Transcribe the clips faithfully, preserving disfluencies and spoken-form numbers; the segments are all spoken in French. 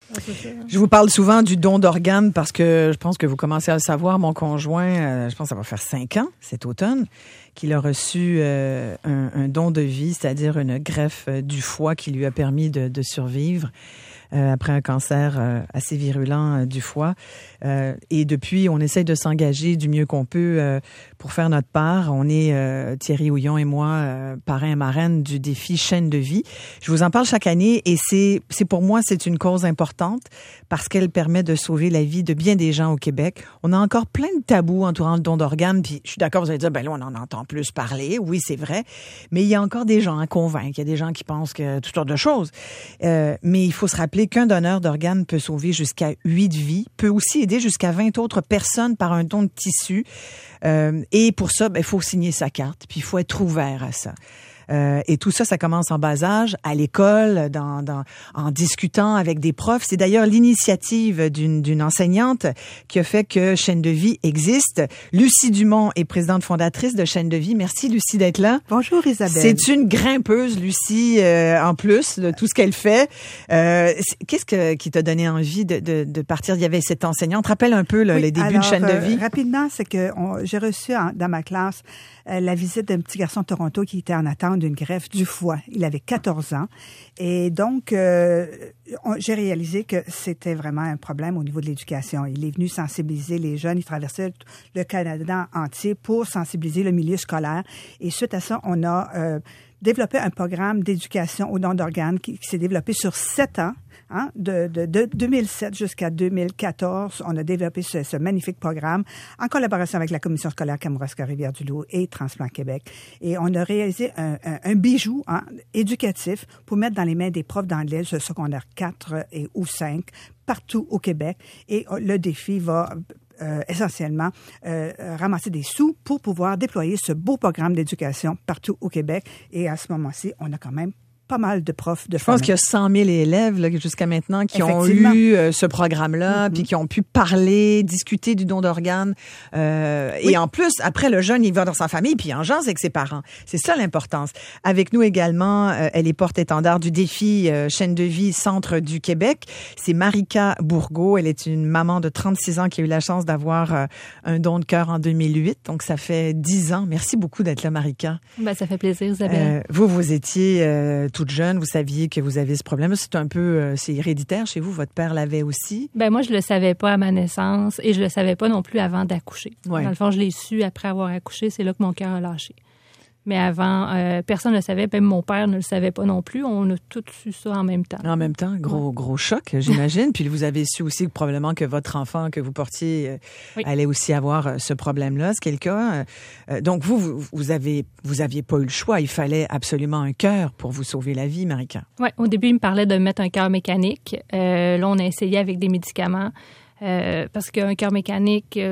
Je vous parle souvent du don d'organes parce que je pense que vous commencez à le savoir. Mon conjoint, euh, je pense que ça va faire cinq ans cet automne, qu'il a reçu euh, un, un don de vie, c'est-à-dire une greffe euh, du foie qui lui a permis de, de survivre euh, après un cancer euh, assez virulent euh, du foie. Euh, et depuis, on essaye de s'engager du mieux qu'on peut euh, pour faire notre part. On est, euh, Thierry Houillon et moi, euh, parrain et marraine du défi Chaîne de vie. Je vous en parle chaque année et c'est, c'est pour moi, c'est une cause importante parce qu'elle permet de sauver la vie de bien des gens au Québec. On a encore plein de tabous entourant le don d'organes. Puis je suis d'accord, vous allez dire, ben là, on en entend plus parler. Oui, c'est vrai. Mais il y a encore des gens à convaincre. Il y a des gens qui pensent que toutes sortes de choses. Euh, mais il faut se rappeler qu'un donneur d'organes peut sauver jusqu'à huit vies, peut aussi aider jusqu'à vingt autres personnes par un don de tissu. Euh, et pour ça, ben, il faut signer sa carte, puis il faut être ouvert à ça. Euh, et tout ça, ça commence en bas âge, à l'école, dans, dans, en discutant avec des profs. C'est d'ailleurs l'initiative d'une, d'une enseignante qui a fait que Chaîne de vie existe. Lucie Dumont est présidente fondatrice de Chaîne de vie. Merci, Lucie, d'être là. Bonjour, Isabelle. C'est une grimpeuse, Lucie, euh, en plus de tout ce qu'elle fait. Euh, qu'est-ce que, qui t'a donné envie de, de, de partir? Il y avait cette enseignante. Rappelle un peu là, oui, les débuts alors, de Chaîne euh, de vie. Rapidement, c'est que on, j'ai reçu en, dans ma classe euh, la visite d'un petit garçon de Toronto qui était en attente d'une greffe du foie. Il avait quatorze ans. Et donc, euh, on, j'ai réalisé que c'était vraiment un problème au niveau de l'éducation. Il est venu sensibiliser les jeunes. Il traversait le Canada entier pour sensibiliser le milieu scolaire. Et suite à ça, on a euh, développé un programme d'éducation au don d'organes qui, qui s'est développé sur sept ans. Hein, de, de, de deux mille sept jusqu'à deux mille quatorze, on a développé ce, ce magnifique programme en collaboration avec la Commission scolaire Kamouraska-Rivière-du-Loup et Transplant Québec. Et on a réalisé un, un, un bijou hein, éducatif pour mettre dans les mains des profs d'anglais, ce secondaire quatre et ou cinq, partout au Québec. Et le défi va euh, essentiellement euh, ramasser des sous pour pouvoir déployer ce beau programme d'éducation partout au Québec. Et à ce moment-ci, on a quand même pas mal de profs de Je pense qu'il y a cent mille élèves là, jusqu'à maintenant qui ont eu euh, ce programme-là, mm-hmm. puis qui ont pu parler, discuter du don d'organes. Euh, oui. Et en plus, après, le jeune, il va dans sa famille, puis il en jase avec ses parents. C'est ça l'importance. Avec nous également, euh, elle est porte-étendard du défi euh, Chaîne de vie Centre du Québec. C'est Marika Bourgault. Elle est une maman de trente-six ans qui a eu la chance d'avoir euh, un don de cœur en deux mille huit. Donc, ça fait dix ans. Merci beaucoup d'être là, Marika. Ben, ça fait plaisir, Isabelle. Euh, vous, vous étiez euh, toute jeune, vous saviez que vous avez ce problème. C'est un peu, euh, c'est héréditaire chez vous. Votre père l'avait aussi. Ben moi, je le savais pas à ma naissance et je le savais pas non plus avant d'accoucher. Ouais. Dans le fond, je l'ai su après avoir accouché. C'est là que mon cœur a lâché. Mais avant, euh, personne ne le savait. Même mon père ne le savait pas non plus. On a tous su ça en même temps. En même temps, gros ouais. gros choc, j'imagine. Puis vous avez su aussi que probablement que votre enfant que vous portiez euh, oui. allait aussi avoir euh, ce problème-là. C'est le cas. Euh, donc vous, vous, vous avez, vous aviez pas eu le choix. Il fallait absolument un cœur pour vous sauver la vie, Marika. Oui. Au début, il me parlait de mettre un cœur mécanique. Euh, là, on a essayé avec des médicaments euh, parce qu'un cœur mécanique, euh,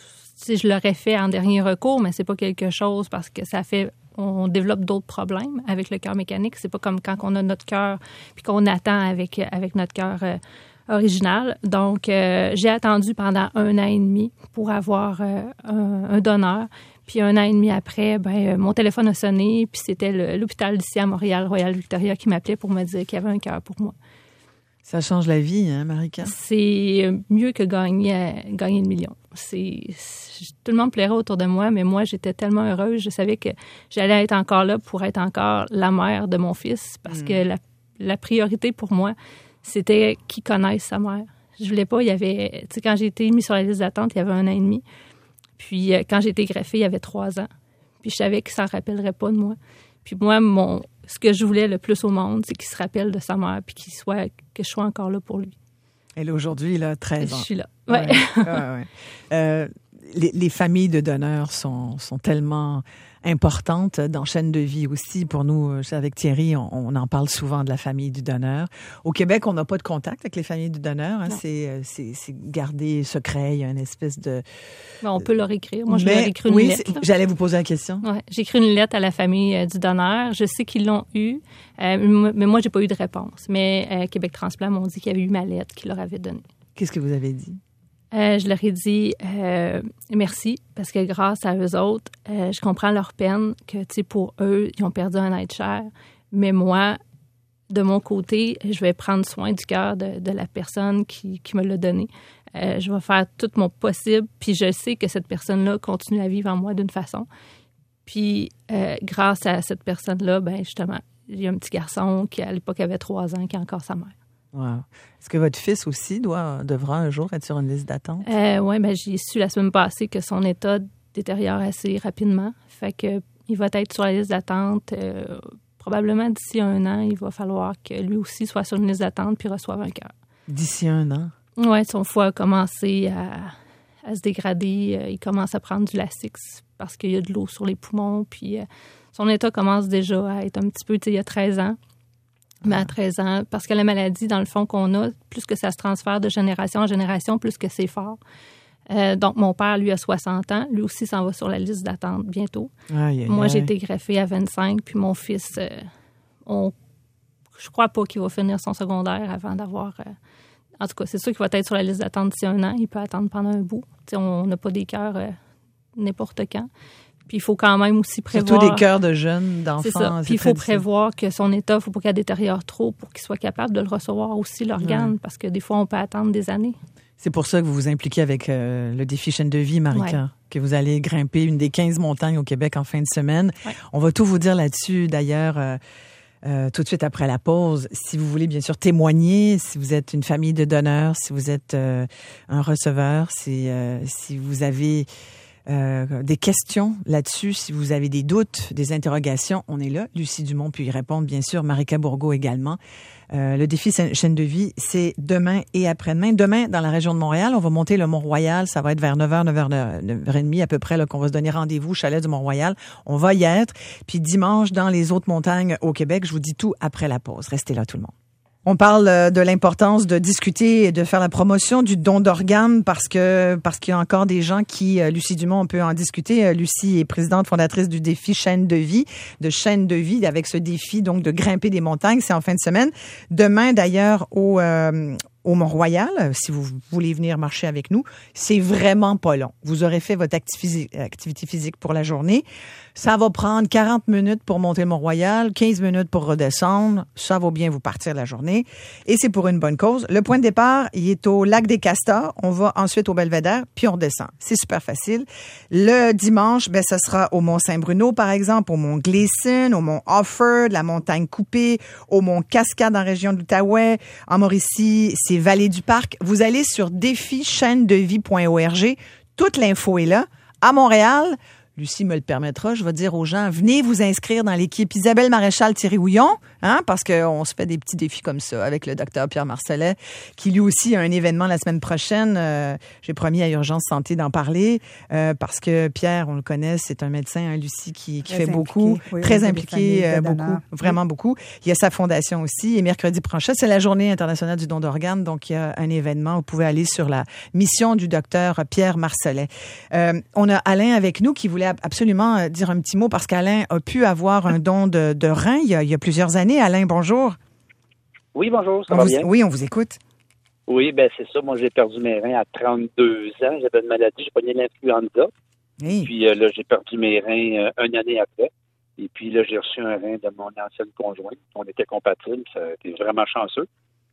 si je l'aurais fait en dernier recours, mais c'est pas quelque chose parce que ça fait on développe d'autres problèmes avec le cœur mécanique. C'est pas comme quand on a notre cœur puis qu'on attend avec avec notre cœur euh, original. Donc, euh, j'ai attendu pendant un an et demi pour avoir euh, un, un donneur. Puis un an et demi après, ben mon téléphone a sonné puis c'était le, l'hôpital d'ici à Montréal, Royal Victoria, qui m'appelait pour me dire qu'il y avait un cœur pour moi. Ça change la vie, hein, Marika? C'est mieux que gagner, gagner le million. C'est, c'est, tout le monde plairait autour de moi, mais moi, j'étais tellement heureuse. Je savais que j'allais être encore là pour être encore la mère de mon fils parce mmh. que la, la priorité pour moi, c'était qu'il connaisse sa mère. Je voulais pas, il y avait... Tu sais, quand j'ai été mise sur la liste d'attente, il y avait un an et demi. Puis quand j'ai été greffée, il y avait trois ans. Puis je savais qu'il ne s'en rappellerait pas de moi. Puis moi, mon... ce que je voulais le plus au monde, c'est qu'il se rappelle de sa mère puis qu'il soit, que je sois encore là pour lui. Et là, aujourd'hui, il a treize ans. Je suis là. Ouais. ouais, ouais, ouais. Euh, les, les familles de donneurs sont, sont tellement importante dans Chaîne de vie aussi. Pour nous, avec Thierry, on, on en parle souvent de la famille du donneur. Au Québec, on n'a pas de contact avec les familles du donneur. Hein. C'est, c'est, c'est gardé secret. Il y a une espèce de... Ben, on peut leur écrire. Moi, je Mais, leur écris une oui, lettre. J'allais vous poser la question. Ouais, j'ai écrit une lettre à la famille euh, du donneur. Je sais qu'ils l'ont eu, euh, mais moi, j'ai pas eu de réponse. Mais euh, Québec Transplant m'ont dit qu'il y avait eu ma lettre qu'ils leur avaient donnée. Qu'est-ce que vous avez dit? Euh, je leur ai dit euh, merci parce que grâce à eux autres, euh, je comprends leur peine que, tu sais, pour eux, ils ont perdu un être cher. Mais moi, de mon côté, je vais prendre soin du cœur de, de la personne qui, qui me l'a donné. Euh, je vais faire tout mon possible, puis je sais que cette personne-là continue à vivre en moi d'une façon. Puis, euh, grâce à cette personne-là, ben justement, il y a un petit garçon qui, à l'époque, avait trois ans, qui a encore sa mère. Wow. Est-ce que votre fils aussi doit, devra un jour être sur une liste d'attente? Euh, oui, ben, j'ai su la semaine passée que son état détériore assez rapidement. Fait que il va être sur la liste d'attente. Euh, probablement d'ici un an, il va falloir que lui aussi soit sur une liste d'attente puis reçoive un cœur. D'ici un an? Oui, son foie a commencé à, à se dégrader. Euh, il commence à prendre du Lasix parce qu'il y a de l'eau sur les poumons. Puis euh, son état commence déjà à être un petit peu, tu sais, il y a treize ans. Mais à treize ans, parce que la maladie, dans le fond, qu'on a, plus que ça se transfère de génération en génération, plus que c'est fort. Euh, donc, mon père, lui, a soixante ans. Lui aussi s'en va sur la liste d'attente bientôt. Aïe, aïe, Moi, aïe. j'ai été greffée à vingt-cinq, puis mon fils, euh, on, je crois pas qu'il va finir son secondaire avant d'avoir... Euh, en tout cas, c'est sûr qu'il va être sur la liste d'attente d'ici un an. Il peut attendre pendant un bout. T'sais, on n'a pas des cœurs euh, n'importe quand. Puis il faut quand même aussi prévoir... Surtout des cœurs de jeunes, d'enfants. C'est ça. Puis il faut prévoir que son état, il ne faut pas qu'elle détériore trop pour qu'il soit capable de le recevoir aussi, l'organe, ouais. Parce que des fois, on peut attendre des années. C'est pour ça que vous vous impliquez avec euh, le défi Chaîne de vie, Marika, ouais. Que vous allez grimper une des quinze montagnes au Québec en fin de semaine. Ouais. On va tout vous dire là-dessus, d'ailleurs, euh, euh, tout de suite après la pause. Si vous voulez, bien sûr, témoigner, si vous êtes une famille de donneurs, si vous êtes euh, un receveur, si, euh, si vous avez... Euh, des questions là-dessus, si vous avez des doutes, des interrogations, on est là. Lucie Dumont peut y répondre, bien sûr. Marika Bourgault également. Euh, le défi Chaîne de vie, c'est demain et après-demain. Demain, dans la région de Montréal, on va monter le Mont-Royal. Ça va être vers neuf heures, neuf heures trente à peu près là, qu'on va se donner rendez-vous au chalet du Mont-Royal. On va y être. Puis dimanche, dans les autres montagnes au Québec, je vous dis tout après la pause. Restez là, tout le monde. On parle de l'importance de discuter et de faire la promotion du don d'organes parce que parce qu'il y a encore des gens qui, Lucie Dumont, on peut en discuter. Lucie est présidente fondatrice du défi Chaîne de vie, de Chaîne de vie, avec ce défi donc de grimper des montagnes. C'est en fin de semaine. Demain, d'ailleurs, au euh, au Mont-Royal, si vous voulez venir marcher avec nous, c'est vraiment pas long. Vous aurez fait votre activité physique pour la journée. Ça va prendre quarante minutes pour monter le Mont-Royal, quinze minutes pour redescendre. Ça vaut bien vous partir la journée. Et c'est pour une bonne cause. Le point de départ, il est au lac des Castors. On va ensuite au Belvédère, puis on redescend. C'est super facile. Le dimanche, ben, ça sera au Mont-Saint-Bruno, par exemple, au Mont-Gleason, au Mont-Offord, la montagne Coupée, au Mont-Cascade en région de l'Outaouais. En Mauricie, c'est Vallée du Parc. Vous allez sur défi chaîne de vie point org. Toute l'info est là. À Montréal, Lucie me le permettra, je vais dire aux gens, venez vous inscrire dans l'équipe Isabelle Maréchal-Thierry-Houillon, hein, parce qu'on se fait des petits défis comme ça avec le docteur Pierre Marcellet, qui lui aussi a un événement la semaine prochaine. Euh, j'ai promis à Urgence Santé d'en parler, euh, parce que Pierre, on le connaît, c'est un médecin, hein, Lucie, qui, qui fait impliqué, beaucoup, oui, très impliqué, euh, beaucoup, vraiment oui. beaucoup. Il y a sa fondation aussi, et mercredi prochain, c'est la Journée internationale du don d'organes, donc il y a un événement, vous pouvez aller sur la mission du docteur Pierre Marcellet. Euh, on a Alain avec nous qui voulait absolument dire un petit mot parce qu'Alain a pu avoir un don de, de rein il y, a, il y a plusieurs années. Alain, bonjour. Oui, bonjour, ça on va vous, bien? Oui, on vous écoute. Oui, ben c'est ça. Moi, j'ai perdu mes reins à trente-deux ans. J'avais une maladie, j'ai pogné l'influenza. Hey. Puis euh, là, j'ai perdu mes reins euh, une année après. Et puis là, j'ai reçu un rein de mon ancienne conjointe. On était compatibles, ça a été vraiment chanceux.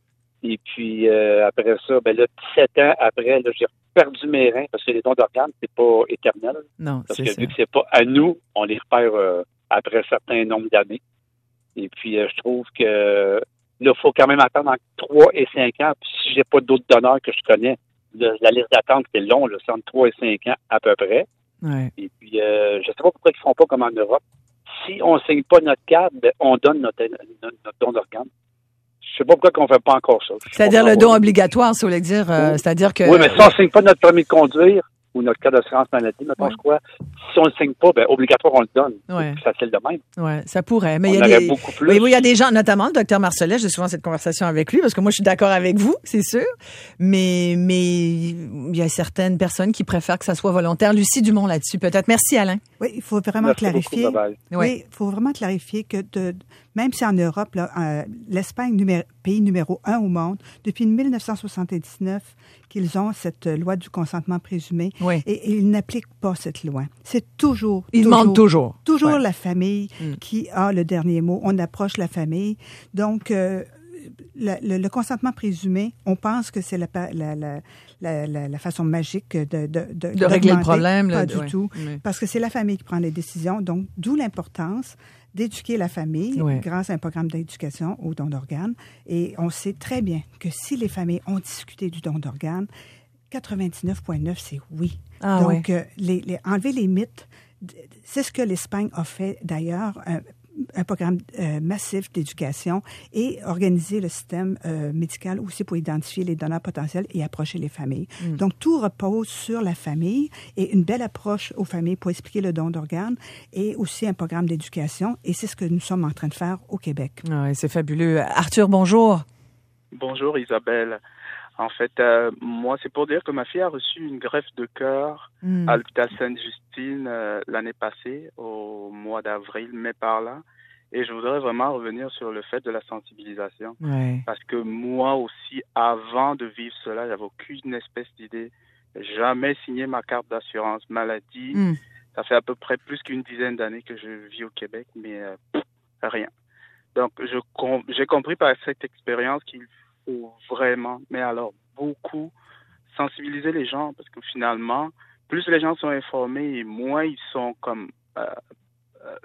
Et puis euh, après ça, ben là, dix-sept ans après, là, j'ai perdu mes reins parce que les dons d'organes, c'est pas éternel. Non, parce c'est que ça. Vu que c'est pas à nous, on les repère euh, après un certain nombre d'années. Et puis euh, je trouve que là, il faut quand même attendre entre trois et cinq ans. Puis si j'ai pas d'autres donneurs que je connais, le, la liste d'attente, c'est long, là, c'est entre trois et cinq ans à peu près. Ouais. Et puis euh, je sais pas pourquoi ils font pas comme en Europe. Si on signe pas notre carte, ben, on donne notre, notre, notre don d'organes. Je sais pas pourquoi on fait pas encore ça. C'est-à-dire le don obligatoire, ça voulait dire, euh, oui. c'est-à-dire que... Oui, mais si on ne signe pas notre permis de conduire ou notre carte d'assurance maladie, mettons, je crois, si on ne le signe pas, ben obligatoire, on le donne. Ouais. C'est facile de même. Oui, ça pourrait. Mais on il y a aurait des... beaucoup plus. Oui, oui, il y a des gens, notamment le docteur Marcellet, j'ai souvent cette conversation avec lui, parce que moi, je suis d'accord avec vous, c'est sûr. Mais, mais il y a certaines personnes qui préfèrent que ça soit volontaire. Lucie Dumont là-dessus, peut-être. Merci, Alain. Oui, il faut vraiment Merci clarifier. beaucoup, oui, il faut vraiment clarifier que de Même si en Europe, là, euh, l'Espagne, numé- pays numéro un au monde, depuis dix-neuf cent soixante-dix-neuf, qu'ils ont cette loi du consentement présumé, oui. et, et ils n'appliquent pas cette loi. C'est toujours, ils toujours, demandent toujours, toujours ouais. la famille mm. qui a le dernier mot. On approche la famille, donc. Euh, Le, le, le consentement présumé, on pense que c'est la, la, la, la, la, la façon magique de, de, de, de régler le problème. Pas le, du ouais, tout, ouais. parce que c'est la famille qui prend les décisions. Donc, d'où l'importance d'éduquer la famille ouais. grâce à un programme d'éducation au don d'organes. Et on sait très bien que si les familles ont discuté du don d'organes, quatre-vingt-dix-neuf virgule neuf, c'est oui. Ah, Donc, ouais. euh, les, les, enlever les mythes, c'est ce que l'Espagne a fait d'ailleurs. Euh, un programme euh, massif d'éducation et organiser le système euh, médical aussi pour identifier les donneurs potentiels et approcher les familles. Mm. Donc, tout repose sur la famille et une belle approche aux familles pour expliquer le don d'organes et aussi un programme d'éducation. Et c'est ce que nous sommes en train de faire au Québec. Ah, c'est fabuleux. Arthur, bonjour. Bonjour Isabelle. En fait, euh, moi, c'est pour dire que ma fille a reçu une greffe de cœur mm. à l'hôpital Sainte-Justine euh, l'année passée, au mois d'avril, mai par là. Et je voudrais vraiment revenir sur le fait de la sensibilisation. Ouais. Parce que moi aussi, avant de vivre cela, j'avais aucune espèce d'idée. Jamais signé ma carte d'assurance maladie. Mm. Ça fait à peu près plus qu'une dizaine d'années que je vis au Québec, mais euh, pff, rien. Donc, je com- j'ai compris par cette expérience qu'il faut vraiment, mais alors beaucoup, sensibiliser les gens, parce que finalement, plus les gens sont informés et moins ils sont comme... Euh, euh,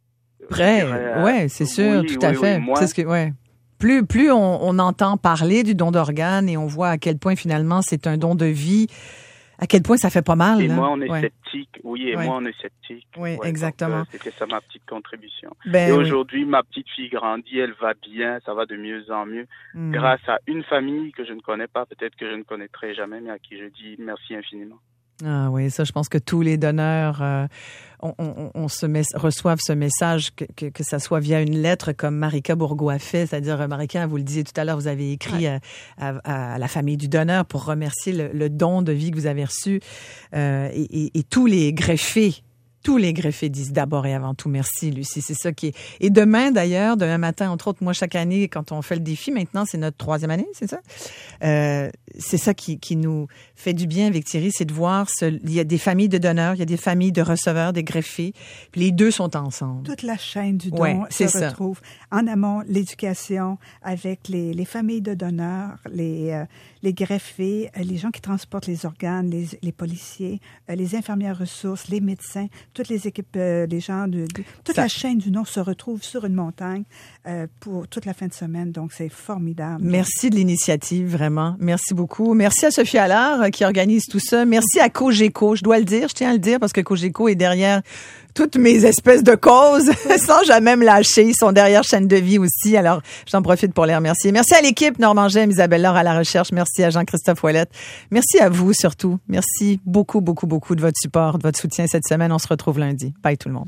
prêts, euh, ouais, c'est sûr, oui, tout oui, à fait. Oui, moins... C'est ce que, ouais. Plus, plus on, on entend parler du don d'organes et on voit à quel point finalement c'est un don de vie, à quel point ça fait pas mal. Et là. moi, on est ouais. sceptique. Oui, et ouais. moi, on est sceptique. Oui, ouais, exactement. Donc, euh, c'était ça ma petite contribution. Ben, et oui. aujourd'hui, ma petite fille grandit, elle va bien, ça va de mieux en mieux, mm. grâce à une famille que je ne connais pas, peut-être que je ne connaîtrai jamais, mais à qui je dis merci infiniment. Ah oui, ça, je pense que tous les donneurs euh, on, on, on se met, reçoivent ce message, que, que, que ça soit via une lettre comme Marika Bourgault a fait, c'est-à-dire, Marika, vous le disiez tout à l'heure, vous avez écrit ouais. à, à, à la famille du donneur pour remercier le, le don de vie que vous avez reçu. Euh, et, et, et tous les greffés, tous les greffés disent d'abord et avant tout merci, Lucie. C'est ça qui est. Et demain, d'ailleurs, demain matin, entre autres, moi, chaque année, quand on fait le défi, maintenant, c'est notre troisième année, c'est ça? Euh, c'est ça qui, qui nous fait du bien avec Thierry, c'est de voir, ce, il y a des familles de donneurs, il y a des familles de receveurs, des greffés, puis les deux sont ensemble. Toute la chaîne du don ouais, se ça. retrouve. En amont, l'éducation avec les, les familles de donneurs, les, euh, les greffés, les gens qui transportent les organes, les, les policiers, euh, les infirmières ressources, les médecins, toutes les équipes, euh, les gens de, de toute ça. La chaîne du don se retrouve sur une montagne euh, pour toute la fin de semaine. Donc, c'est formidable. Merci de l'initiative, vraiment. Merci beaucoup. Merci à Sophie Allard euh, qui organise tout ça. Merci à Cogeco. Je dois le dire, je tiens à le dire parce que Cogeco est derrière toutes mes espèces de causes sans jamais me lâcher. Ils sont derrière Chaîne de vie aussi. Alors, j'en profite pour les remercier. Merci à l'équipe Normand Gem, Isabelle Laure à la recherche. Merci à Jean-Christophe Ouellette. Merci à vous surtout. Merci beaucoup, beaucoup, beaucoup de votre support, de votre soutien cette semaine. On se retrouve lundi. Bye tout le monde.